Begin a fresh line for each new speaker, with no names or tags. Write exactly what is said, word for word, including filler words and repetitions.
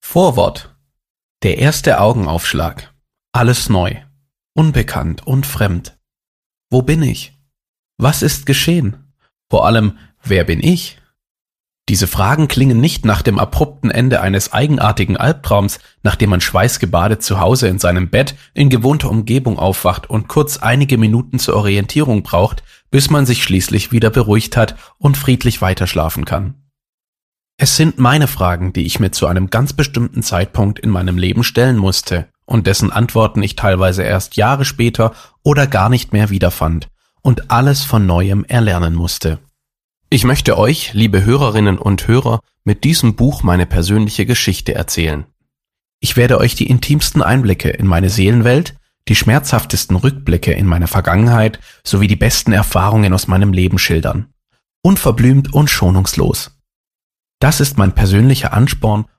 Vorwort. Der erste Augenaufschlag. Alles neu, unbekannt und fremd. Wo bin ich? Was ist geschehen? Vor allem, wer bin ich? Diese Fragen klingen nicht nach dem abrupten Ende eines eigenartigen Albtraums, nachdem man schweißgebadet zu Hause in seinem Bett in gewohnter Umgebung aufwacht und kurz einige Minuten zur Orientierung braucht, bis man sich schließlich wieder beruhigt hat und friedlich weiterschlafen kann. Es sind meine Fragen, die ich mir zu einem ganz bestimmten Zeitpunkt in meinem Leben stellen musste und dessen Antworten ich teilweise erst Jahre später oder gar nicht mehr wiederfand und alles von Neuem erlernen musste. Ich möchte euch, liebe Hörerinnen und Hörer, mit diesem Buch meine persönliche Geschichte erzählen. Ich werde euch die intimsten Einblicke in meine Seelenwelt, die schmerzhaftesten Rückblicke in meine Vergangenheit sowie die besten Erfahrungen aus meinem Leben schildern. Unverblümt und schonungslos. Das ist mein persönlicher Ansporn,